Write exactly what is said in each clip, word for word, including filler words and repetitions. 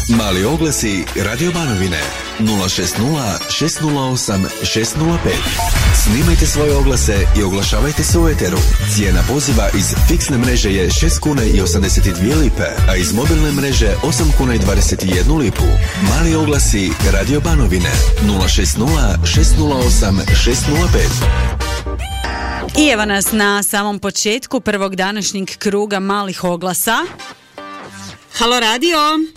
Mali oglasi Radio Banovine nula šest nula šest nula osam šest nula pet. Snimajte svoje oglase i oglašavajte se u eteru. Cijena poziva iz fiksne mreže je šest kuna i osamdeset dvije lipe, a iz mobilne mreže osam kuna i dvadeset jednu lipu. Mali oglasi Radio Banovine nula šest nula šest nula osam šest nula pet. I evo nas na samom početku prvog današnjeg kruga malih oglasa. Halo radio.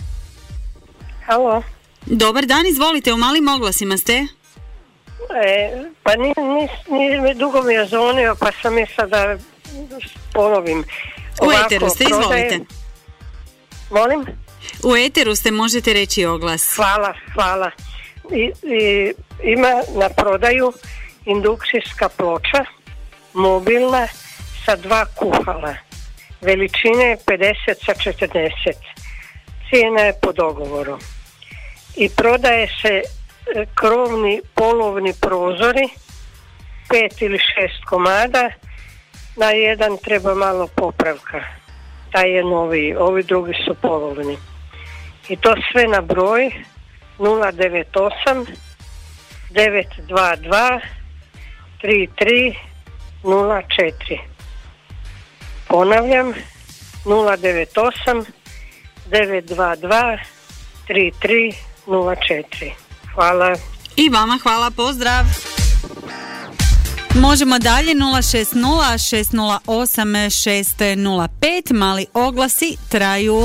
Halo. Dobar dan, izvolite, u malim oglasima ste? E, pa ni, ni, ni, dugo mi je zvonio, pa sam je sada ponovim. Ovako, u eteru ste, prodajem... izvolite. Molim? U eteru ste, možete reći oglas. Hvala, hvala. I, i, ima na prodaju indukcijska ploča, mobilna, sa dva kuhala. Veličine pedeset sa četrdeset. Cijena je po dogovoru. I prodaje se krovni polovni prozori, pet ili šest komada, na jedan treba malo popravka. Taj je noviji, ovi drugi su polovni. I to sve na broj nula devet osam devet dva dva tri tri nula četiri. Ponavljam, nula devet osam devet dva dva tri tri nula četiri. Hvala. I vama hvala, pozdrav. Možemo dalje, nula šest nula šest nula osam šest nula pet. Mali oglasi traju.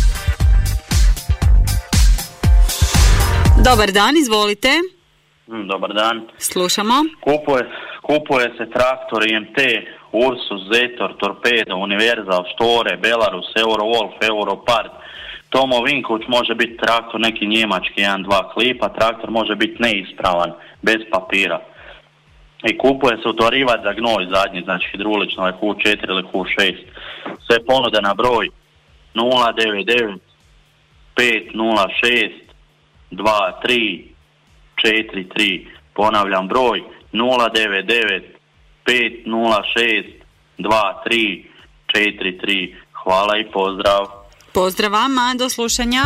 Dobar dan, izvolite. Dobar dan. Slušamo. Kupuje, kupuje se traktor I M T, Ursus, Zetor, Torpedo, Univerzal, Štore, Belarus, Eurowolf, Europart. Tomo Vinković može biti traktor neki njemački jedan dva klipa, traktor može biti neispravan, bez papira. I kupuje se utorivač za gnoj zadnji, znači hidrulično je Q četiri ili Q šest. Sve ponude na broj nula devet devet pet nula šest dva tri četiri tri. Ponavljam broj nula devet devet pet nula šest dva tri četiri tri. Hvala i pozdrav. Pozdrav vama, do slušanja.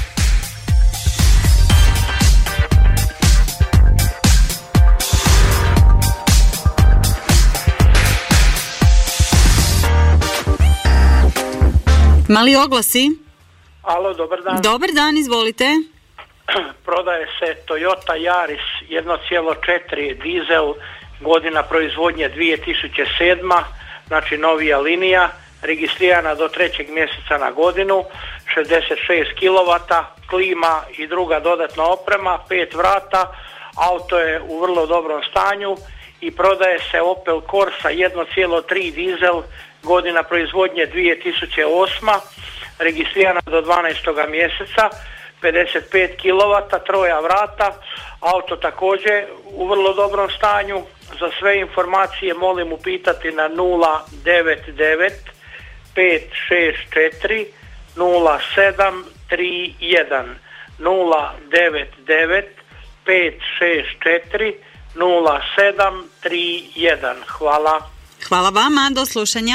Mali oglasi. Alo, dobar dan. Dobar dan, izvolite. Prodaje se Toyota Yaris jedan zarez četiri dizel, godina proizvodnje dvije tisuće sedma, znači novija linija, registrirana do trećeg mjeseca na godinu, šezdeset šest kilovata, klima i druga dodatna oprema, pet vrata, auto je u vrlo dobrom stanju i prodaje se Opel Corsa jedan zarez tri dizel, godina proizvodnje dvije tisuće osma, registrirana do dvanaestog mjeseca, pedeset pet kilovata, troja vrata, auto također u vrlo dobrom stanju. Za sve informacije molim upitati na nula devet devet pet šest četiri nula sedam tri jedan, nula devet devet pet šest četiri nula sedam tri jedan. Hvala. Hvala vama, do slušanja.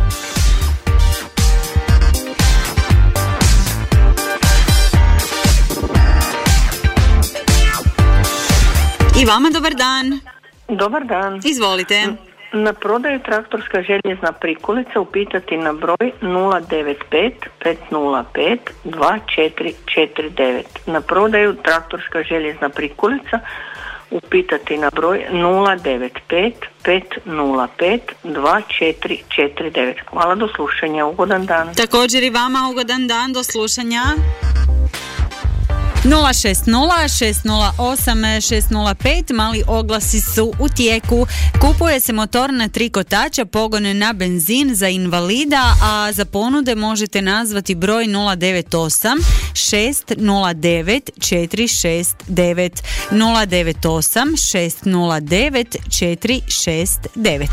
I vama dobar dan. Dobar dan. Izvolite. Na prodaju traktorska željezna prikolica upitati na broj nula devet pet pet nula pet dva četiri četiri devet. Na prodaju traktorska željezna prikolica upitati na broj nula devet pet pet nula pet dva četiri četiri devet. Hvala, do slušanja, ugodan dan. Također i vama ugodan dan, do slušanja. nula šest nula šest nula osam šest nula pet. Mali oglasi su u tijeku. Kupuje se motor na tri kotača, pogon na benzin za invalida, a za ponude možete nazvati broj nula devet osam šest nula devet četiri šest devet, nula devet osam šest nula devet četiri šest devet.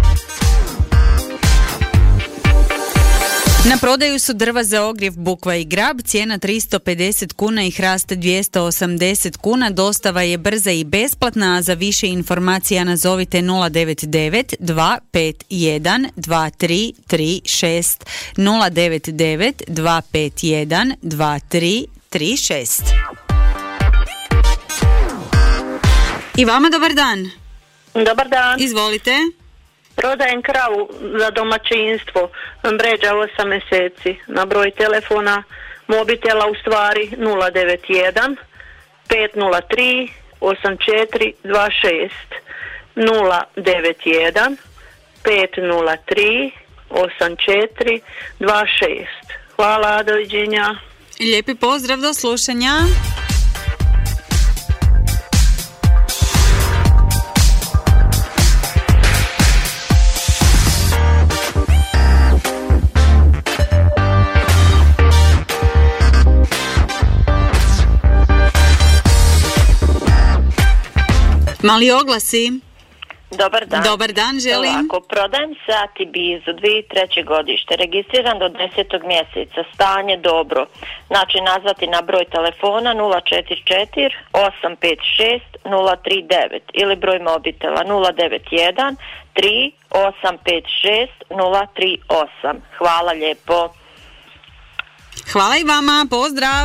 Na prodaju su drva za ogrjev Bukva i Grab, cijena tristo pedeset kuna i hrast dvjesto osamdeset kuna, dostava je brza i besplatna, a za više informacija nazovite nula devet devet dva pet jedan dva tri tri šest, nula devet devet dva pet jedan dva tri tri šest. I vama dobar dan. Dobar dan. Izvolite. Prodajem kravu za domaćinstvo, mreža osam mjeseci, na broj telefona, mobitela u stvari nula devet jedan pet nula tri osam četiri dva šest, nula devet jedan pet nula tri osam četiri dva šest. Hvala, doviđenja. Lijepi pozdrav, do slušanja. Mali oglasi. Dobar dan. Dobar dan, želim. Ovako, prodajem sat Ibizu, dvije tisuće treće godište, registriran do desetog mjeseca, stanje dobro. Znači, nazvati na broj telefona nula četiri četiri osam pet šest nula tri devet ili broj mobitela nula devet jedan tri osam pet šest nula tri osam. Hvala lijepo. Hvala i vama, pozdrav.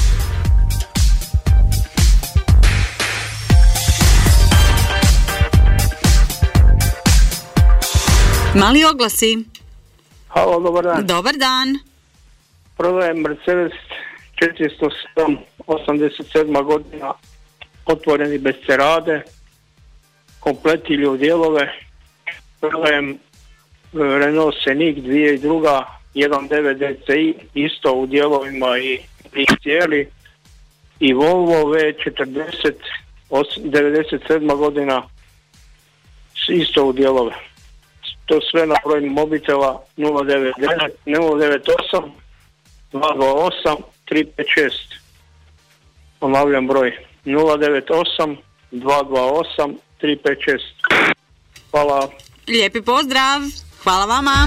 Mali oglasi. Halo, dobar dan. Dobar dan. Prodajem Mercedes četiristo sedam osamdeset sedma godina, otvoreni bez cerade, komplet ili u dijelove. Prodajem Renault Scenic dvije tisuće dva jedan devet D C I, isto u dijelovima i cijeli, i Volvo V četrdeset devedeset sedma godina, isto u dijelove. To sve na broj mobitela nula devet osam dva dva osam tri pet šest. Ponavljam broj nula devet osam dva dva osam tri pet šest. Hvala. Lijepi pozdrav. Hvala vama.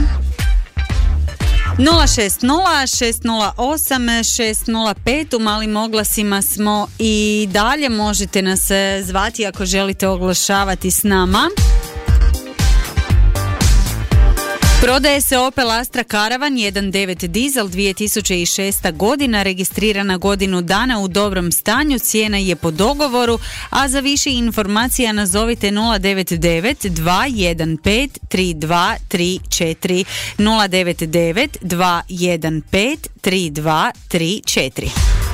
nula šest nula šest nula osam šest nula pet. U malim oglasima smo i dalje. Možete nas zvati ako želite oglašavati s nama. Prodaje se Opel Astra Caravan jedan devet dizel dvije tisuće šesta godina, registrirana godinu dana, u dobrom stanju, cijena je po dogovoru, a za više informacija nazovite nula devet devet dva jedan pet tri dva tri četiri, nula devet devet dva jedan pet tri dva tri četiri.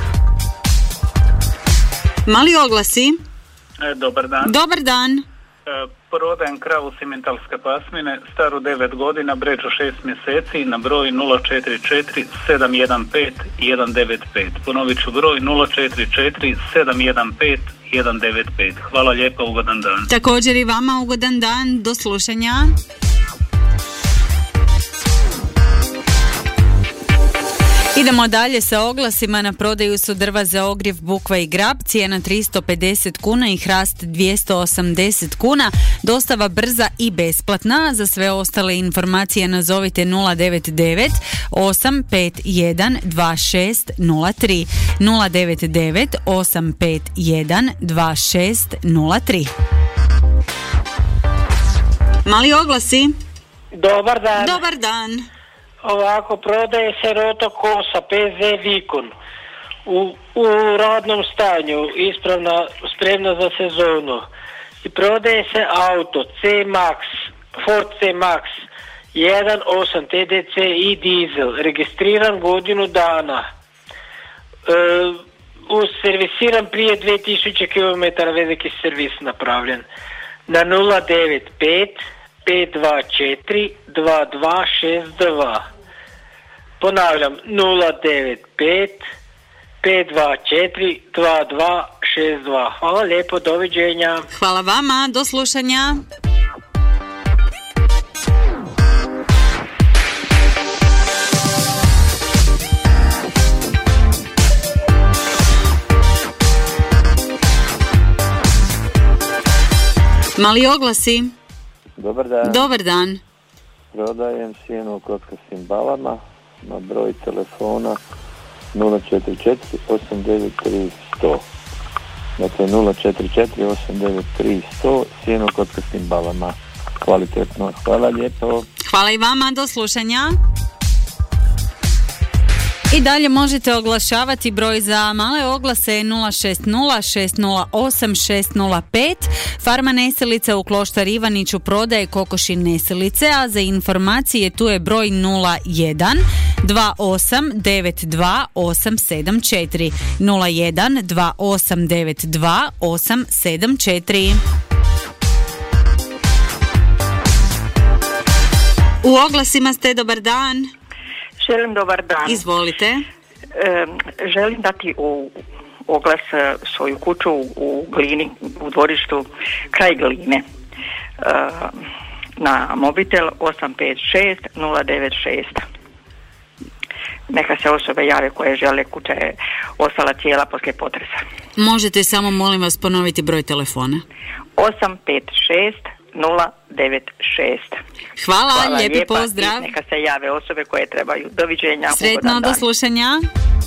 Mali oglasi. E, dobar dan. Dobar dan. E, prodajem kravu simentalske pasmine, staru devet godina, bređu šest mjeseci, na broj nula četiri četiri sedam jedan pet jedan devet pet. Ponovit ću broj nula četiri četiri sedam jedan pet jedan devet pet. Hvala lijepo, ugodan dan. Također i vama ugodan dan, do slušanja. Idemo dalje sa oglasima. Na prodaju su drva za ogrjev, bukva i grab, cijena tristo pedeset kuna i hrast dvjesto osamdeset kuna, dostava brza i besplatna. Za sve ostale informacije nazovite nula devet devet osam pet jedan dva šest nula tri, nula devet devet osam pet jedan dva šest nula tri. Mali oglasi. Dobar dan. Dobar dan. Ovako, prodaje se Roto Kosa P Z Vikon u, u radnom stanju, ispravna, spremna za sezonu. I prodaje se auto C-Max, Ford C-Max jedan osam T D C i dizel, registriran godinu dana. E, servisiran prije dvije tisuće kilometara, veliki servis napravljen. Na nula devet pet pet dva četiri dva dva šest dva. Ponavljam, nula devet pet pet dva četiri dva dva šest dva. Hvala lijepo, doviđenja. Hvala vama, do slušanja. Mali oglasi. Dobar dan. Dobar dan. Prodajem sjenu u kockastim balama na broj telefona nula četiri četiri osam devet tri sto. Dakle nula četiri četiri osam devet tri sto, sjenu u kockastim balama. Kvalitetno. Hvala lijepo. Hvala i vama, do slušanja. I dalje možete oglašavati. Broj za male oglase je nula šest nula šest nula osam šest nula pet. Farma Neselica u Kloštar Ivaniću prodaje kokoši neselice, a za informacije tu je broj nula jedan dva osam devet dva osam sedam četiri nula jedan dva osam devet dva osam sedam četiri. U oglasima ste, dobar dan. Želim dobar dan. Izvolite. E, želim dati u oglas svoju kuću u Glini, u dvorištu kraj Gline. E, na mobitel osam pet šest nula devet šest. Neka se osobe jave koje žele, kuća je ostala cijela poslije potresa. Možete samo, molim vas, ponoviti broj telefona? osam pet šest nula devet šest. Hvala, Hvala lijepi lijepa, pozdrav. neka se jave osobe koje trebaju. Doviđenja. Sretno, do slušanja.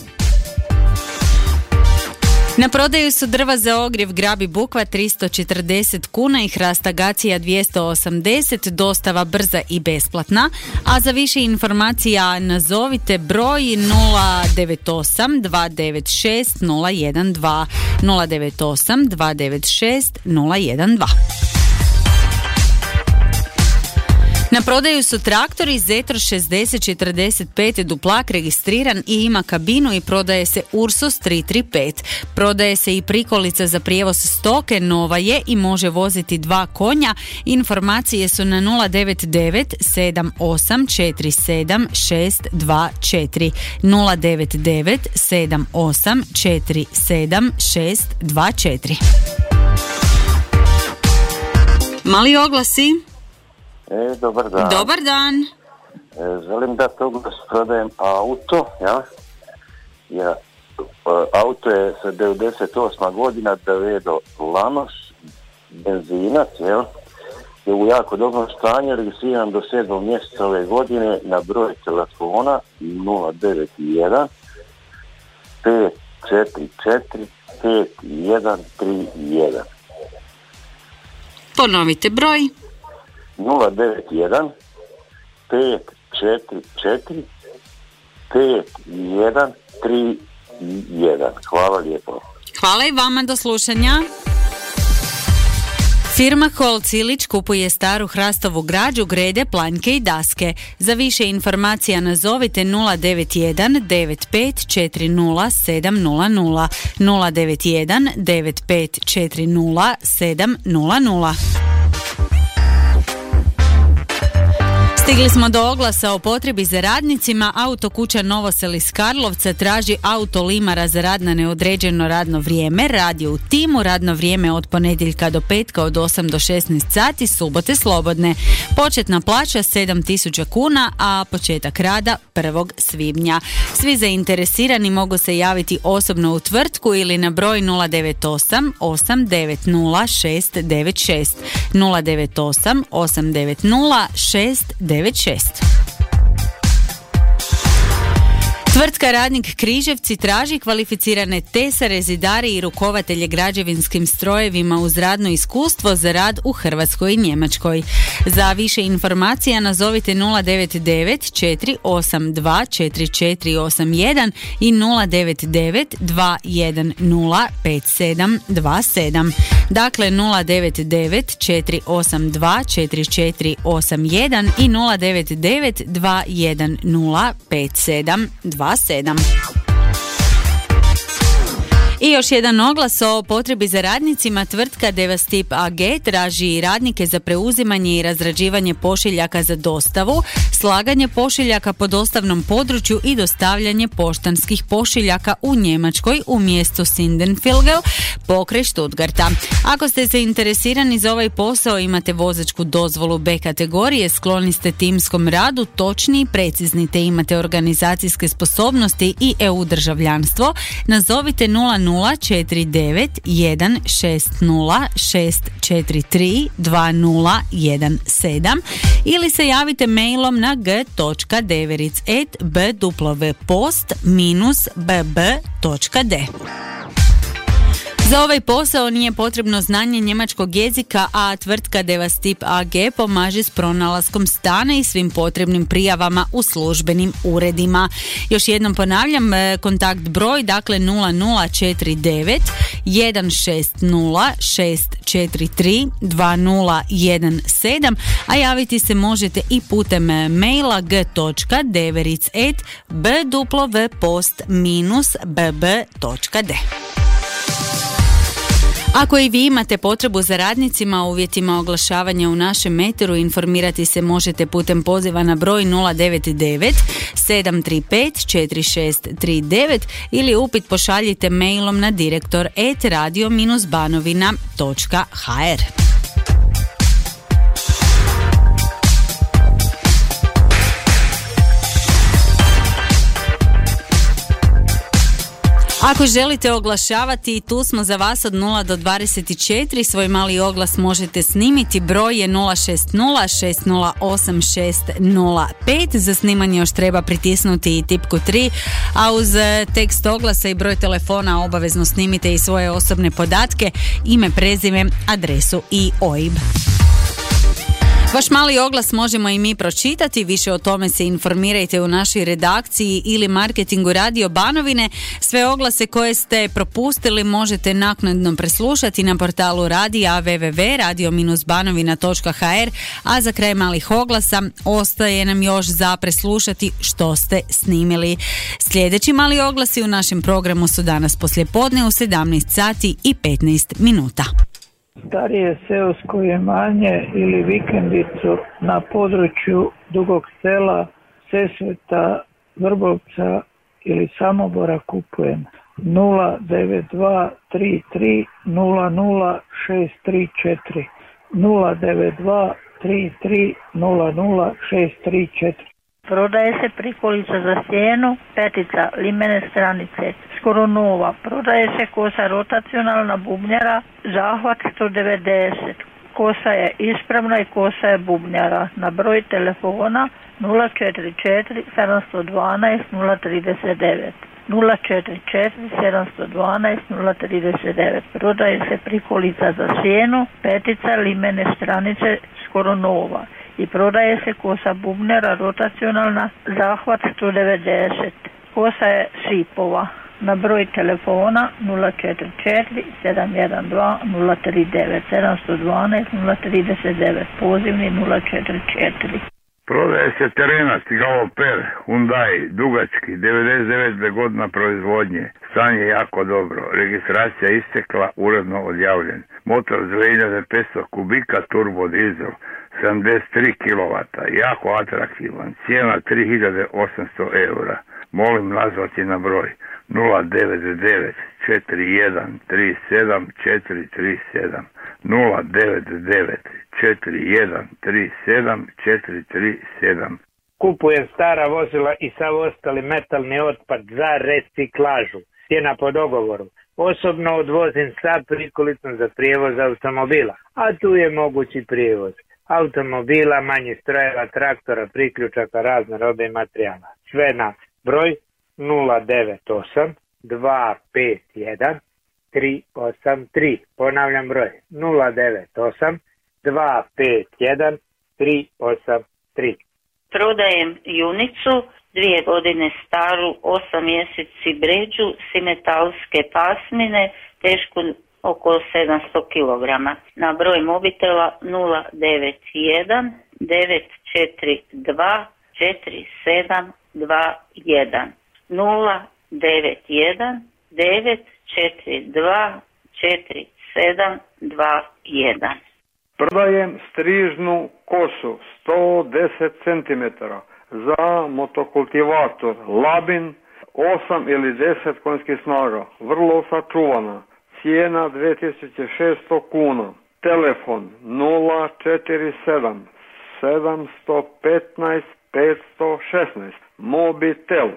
Na prodaju su drva za ogrjev Grabi Bukva tristo četrdeset kuna i hrasta Gacija dvjesto osamdeset, dostava brza i besplatna. A za više informacija nazovite broj nula devet osam dva devet šest nula jedan dva nula devet osam dva devet šest nula jedan dva. Na prodaju su traktori Zetro šezdeset četrdeset pet duplak registriran i ima kabinu i prodaje se Ursus tri tri pet. Prodaje se i prikolica za prijevoz stoke, nova je i može voziti dva konja. Informacije su na nula devet devet sedam osam četiri sedam šest dva četiri nula devet devet sedam osam četiri sedam šest dva četiri. Mali oglasi. E, dobar dan. Dobar dan. E, želim da oglas, prodajem auto, ja? Ja, auto je sa devedeset osma godina, Davedo Lanos, benzinac, jel? Je u jako dobrom stanju, registriran do sedmog mjeseca ove godine na broj telefona nula devet jedan pet četiri četiri pet jedan tri jedan. Ponovite broj. nula devet jedan pet četiri četiri pet jedan tri jedan. Hvala lijepo. Hvala i vama, do slušanja. Firma Holc Ilić kupuje staru hrastovu građu, grede, planjke i daske. Za više informacija nazovite nula devet jedan devet pet četiri nula sedam nula nula nula devet jedan devet pet četiri nula sedam nula nula. Stigli smo do oglasa o potrebi za radnicima. Autokuća Novosel iz Karlovca traži auto limara za rad na neodređeno radno vrijeme. Radi u timu, radno vrijeme od ponedjeljka do petka od osam do šesnaest sati, subote slobodne. Početna plaća sedam tisuća kuna, a početak rada prvog svibnja. Svi zainteresirani mogu se javiti osobno u tvrtku ili na broj nula devet osam osam devet nula šest devet šest nula devet osam osam devet nula šest devet šest. Tvrtka Radnik Križevci traži kvalificirane tesare, zidare i rukovatelje građevinskim strojevima uz radno iskustvo za rad u Hrvatskoj i Njemačkoj. Za više informacija nazovite nula devet devet četiri osam dva četiri četiri osam jedan i nula devet devet dva jedan nula pet sedam dva sedam. Dakle nula devet devet četiri osam dva četiri četiri osam jedan i nula devet devet dva jedan nula pet sedam dva sedam. I još jedan oglas o potrebi za radnicima. Tvrtka Devastip A G traži radnike za preuzimanje i razrađivanje pošiljaka za dostavu, slaganje pošiljaka po dostavnom području i dostavljanje poštanskih pošiljaka u Njemačkoj u mjestu Sindenfilgel pokraj Stuttgarta. Ako ste zainteresirani za ovaj posao, imate vozačku dozvolu B kategorije, skloni ste timskom radu, točni i precizni te imate organizacijske sposobnosti i E U državljanstvo, nazovite nula nula četiri devet jedan šest nula šest četiri tri dva nula jedan sedam ili se javite mailom na g točka deveric at b w post minus b b točka d. Za ovaj posao nije potrebno znanje njemačkog jezika, a tvrtka Devastip A G pomaže s pronalaskom stana i svim potrebnim prijavama u službenim uredima. Još jednom ponavljam, kontakt broj, dakle nula nula četiri devet jedan šest nula šest četiri tri dva nula jedan sedam, a javiti se možete i putem maila g točka deveric at b w post minus b b točka d. Ako i vi imate potrebu za radnicima u uvjetima oglašavanja u našem eteru, informirati se možete putem poziva na broj nula devet devet sedam tri pet četiri šest tri devet ili upit pošaljite mailom na direktor at radio banovina točka h r. Ako želite oglašavati, tu smo za vas od nula do dvadeset četiri. Svoj mali oglas možete snimiti. Broj je nula šest nula šest nula osam šest nula pet. Za snimanje još treba pritisnuti i tipku tri, a uz tekst oglasa i broj telefona obavezno snimite i svoje osobne podatke, ime, prezime, adresu i O I B. Vaš mali oglas možemo i mi pročitati, više o tome se informirajte u našoj redakciji ili marketingu Radio Banovine. Sve oglase koje ste propustili možete naknadno preslušati na portalu radija w w w točka radio banovina točka h r, a za kraj malih oglasa ostaje nam još za preslušati što ste snimili. Sljedeći mali oglasi u našem programu su danas poslijepodne u sedamnaest sati i petnaest minuta. Starije seosko imanje ili vikendicu na području Dugog Sela, Sesveta, Vrbovca ili Samobora kupujem. nula devet dva tri tri nula nula šest tri četiri nula devet dva tri tri nula nula šest tri četiri. Prodaje se prikolica za sjenu, petica, limene stranice, skoro nova. Prodaje se kosa rotacionalna bubnjara, zahvat sto devedeset. Kosa je ispravna i kosa je bubnjara. Na broj telefona nula četiri četiri sedam jedan dva nula tri devet. nula četiri četiri sedam jedan dva nula tri devet. Prodaje se prikolica za sjenu, petica, limene stranice, skoro nova. I prodaje se kosa bubnjara rotacionalna, zahvat sto devedeset. Kosa je sipova. Na broj telefona nula četiri četiri sedam jedan dva nula tri devet sedam jedan dva nula tri devet, pozivni nula četiri četiri. Prodaje se terenac Galloper, Hyundai, dugački, devedeset devete godina proizvodnje. Stanje je jako dobro. Registracija istekla, uredno odjavljen. Motor za dvije hiljade petsto kubika, turbo dizel, sedamdeset tri kilovata, jako atraktivan. Cijena tri hiljade osamsto eura. Molim nazvati na broj nula devet devet četiri jedan tri sedam četiri tri sedam nula devet devet četiri jedan tri sedam četiri tri sedam. Kupujem stara vozila i sav ostali metalni otpad za reciklažu. Cijena po dogovoru. Osobno odvozim sa prikolicom za prijevoz automobila, a tu je mogući prijevoz automobila, manjih strojeva, traktora, priključaka, razne robe i materijala. Sve na broj nula devet osam dva pet jedan tri osam tri. Ponavljam broj nula devet osam dva pet jedan tri osam tri. Prodajem junicu, dvije godine staru, osam mjeseci bređu, simetalske pasmine, tešku oko sedamsto kilograma. Na broj mobitela nula devet jedan devet četiri dva četiri sedam dva jedan nula devet jedan devet četiri dva četiri sedam dva jedan. Prodajem strižnu kosu sto deset centimetara za motokultivator Labin osam ili deset konjskih snaga, vrlo sačuvana. Cijena dvije tisuće šesto kuna. Telefon nula četiri sedam sedam jedan pet pet jedan šest. Mobitel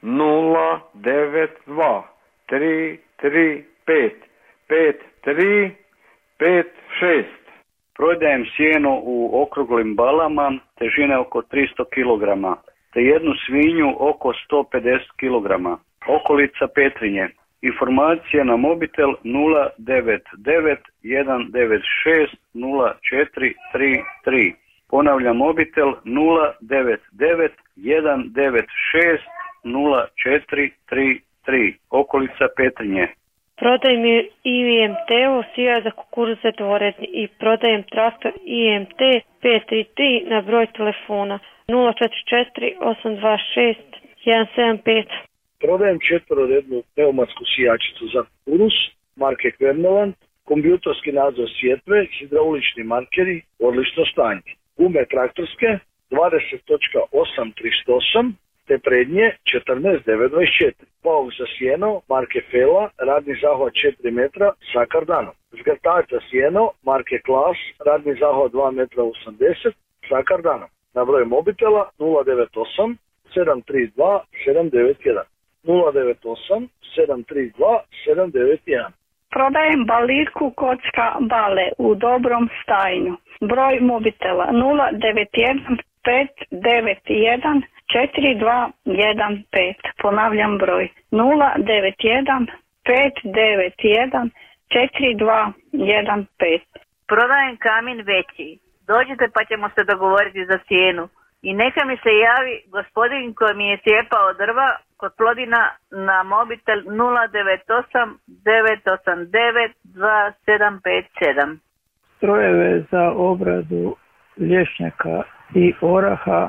nula devet dva tri tri pet pet tri pet šest. Prodajem sjeno u okruglim balama težine oko tristo kilograma te jednu svinju oko sto pedeset kilograma. Okolica Petrinje. Informacije na mobitel nula devet devet jedan devet šest nula četiri tri tri. Ponavljam mobitel nula devet devet jedan devet šest nula četiri tri tri. Okolica Petrinje. Prodajem I M T-u sija za kukuruze dvoredni i prodajem traktor I M T pet tri tri na broj telefona nula četiri četiri osam dva šest jedan sedam pet. Prodajem četvororednu pneumatsku sijačicu za kukuruz marke Kvernovan, kompjutorski nadzor sjetve, hidraulični markeri, odlično stanje. Gume traktorske dvadeset osam trideset osam te prednje četrnaest devet dvadeset četiri. Pauk za sjeno marke Fela, radni zahvat četiri metra sa kardanom. Zgrtač za sjeno marke Klas, radni zahvat dva metra osamdeset sa kardanom. Na broj mobitela nula devet osam sedam tri dva sedam devet jedan. nula devet osam sedam tri dva sedam devet jedan. Prodajem balirku kocka Bale u dobrom stanju. Broj mobitela nula devet jedan pet devet jedan četiri dva jedan pet. Ponavljam broj nula devet jedan pet devet jedan četiri dva jedan pet. Prodajem kamin veći. Dođite pa ćemo se dogovoriti za cijenu. I neka mi se javi gospodin koji mi je sjepao drva kod Plodina na mobitel nula devet osam devet osam devet dva sedam pet sedam. Strojeve za obradu lješnjaka i oraha,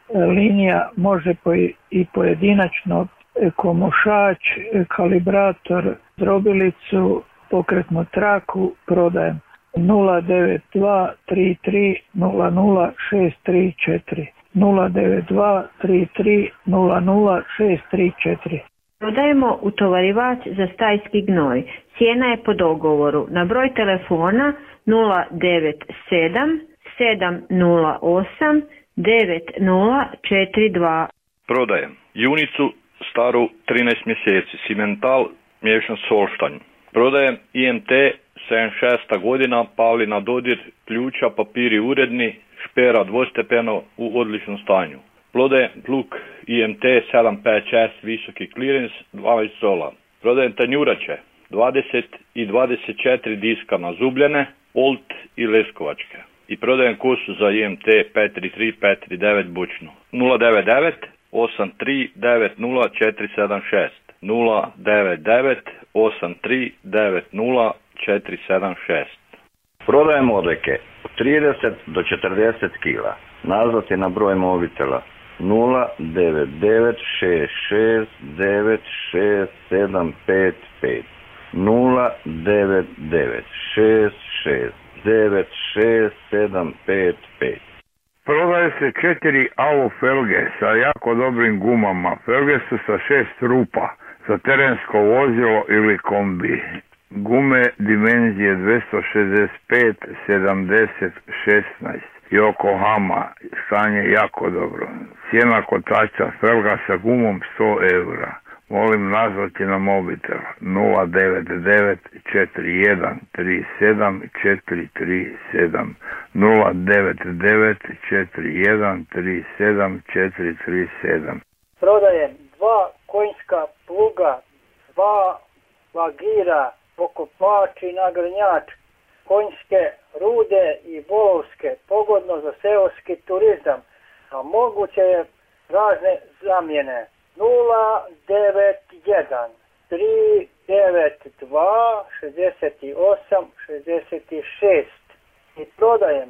linija može i pojedinačno, komošač, kalibrator, drobilicu, pokretnu traku, prodajem nula devet dva tri tri nula nula šest tri četiri. nula devet dva tri tri nula nula šest tri četiri. Prodajemo utovarivač za stajski gnoj. Cijena je po dogovoru. Na broj telefona nula devet sedam sedam nula osam devet nula četiri dva. Prodajem junicu staru trinaest mjeseci, Simental miješan s Holštanj. Prodajem I M T sedamdeset šesta godina, Pavlina dodir, ključa, papiri uredni, špera dvostepeno u odličnom stanju. Prodajem pluk I M T sedam pet šest visoki clearance dvanaest sola. Prodajem tanjurače dvadeset i dvadeset četiri diska nazubljene, Olt i Leskovačke. I prodajem kosu za I M T pet tri tri pet tri devet bučno. nula devet devet osam tri devet nula četiri sedam šest. nula devet devet osam tri devet nula četiri sedam šest. Prodajem odlike od trideset do četrdeset kila. Nazvati na broj mobitela nula devet devet šest šest devet šest sedam pet pet. nula devet devet šest šest devet šest sedam pet pet. Prodaje se četiri A O felge sa jako dobrim gumama. Felge su sa šest rupa za terensko vozilo ili kombi. Gume dimenzije dvjesto šezdeset pet sedamdeset šesnaest. Yokohama, stanje jako dobro. Cijena kotača felga sa gumom sto eura. Molim nazvati na mobitel nula devet devet četiri jedan tri sedam četiri tri sedam. nula devet devet četiri jedan tri sedam četiri tri sedam. Prodajem dva konjska pluga, dva vagira, pokopač i nagrnjač, konjske rude i volovske, pogodno za seoski turizam, a moguće je razne zamjene. nula devet jedan tri devet dva šezdeset osam šezdeset šest. I prodajem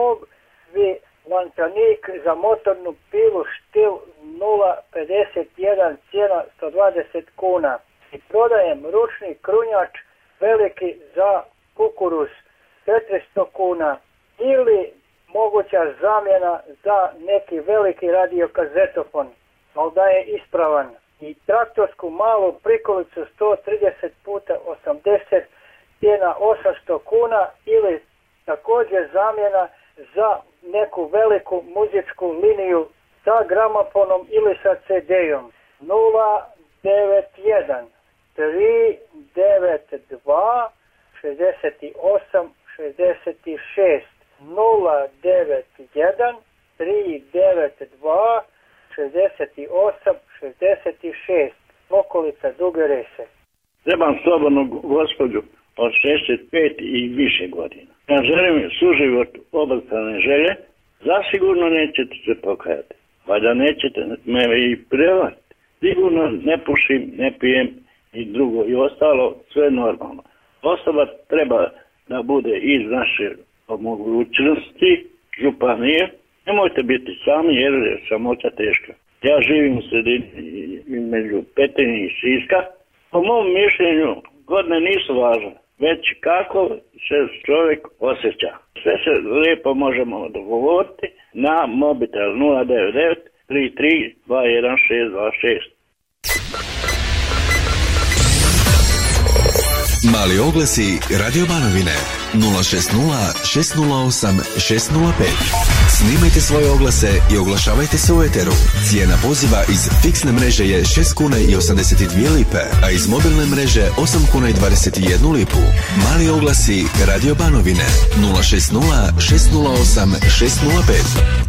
novi lančanik za motornu pilu Štil nula pedeset jedan, cijena sto dvadeset kuna. I prodajem ručni krunjač veliki za kukuruz četiristo kuna ili moguća zamjena za neki veliki radiokazetofon, ali da je ispravan. I traktorsku malu prikolicu sto trideset puta osamdeset, cijena osamsto kuna ili također zamjena za neku veliku muzičku liniju sa gramofonom ili sa C D-om. nula devet jedan tri devet dva šezdeset osam šezdeset šest. nula devet jedan tri devet dva šezdeset osam šezdeset šest. Okolica Duge Rese. Trebam slobodnu gospođu od šezdeset pet i više godina. Ja želim suživot obostrane želje, zasigurno nećete se pokajati. Pa da nećete me i prevariti. Sigurno ne pušim, ne pijem i drugo i ostalo, sve normalno. Osoba treba da bude iz naše mogućnosti, županije. Nemojte biti sami jer je samoća teška. Ja živim u sredini između Petrinje i Siska. Po mom mišljenju godine nisu važne, već kako se čovjek osjeća. Sve se lijepo možemo dogovoriti na mobitel nula devet devet tri tri dva jedan šest dva šest. Mali oglasi Radio Banovine nula šest nula šest nula osam šest nula pet. Snimajte svoje oglase i oglašavajte se u eteru. Cijena poziva iz fiksne mreže je šest kuna i osamdeset dvije lipe, a iz mobilne mreže osam kuna i dvadeset jednu lipu. Mali oglasi Radio Banovine nula šest nula šest nula osam šest nula pet.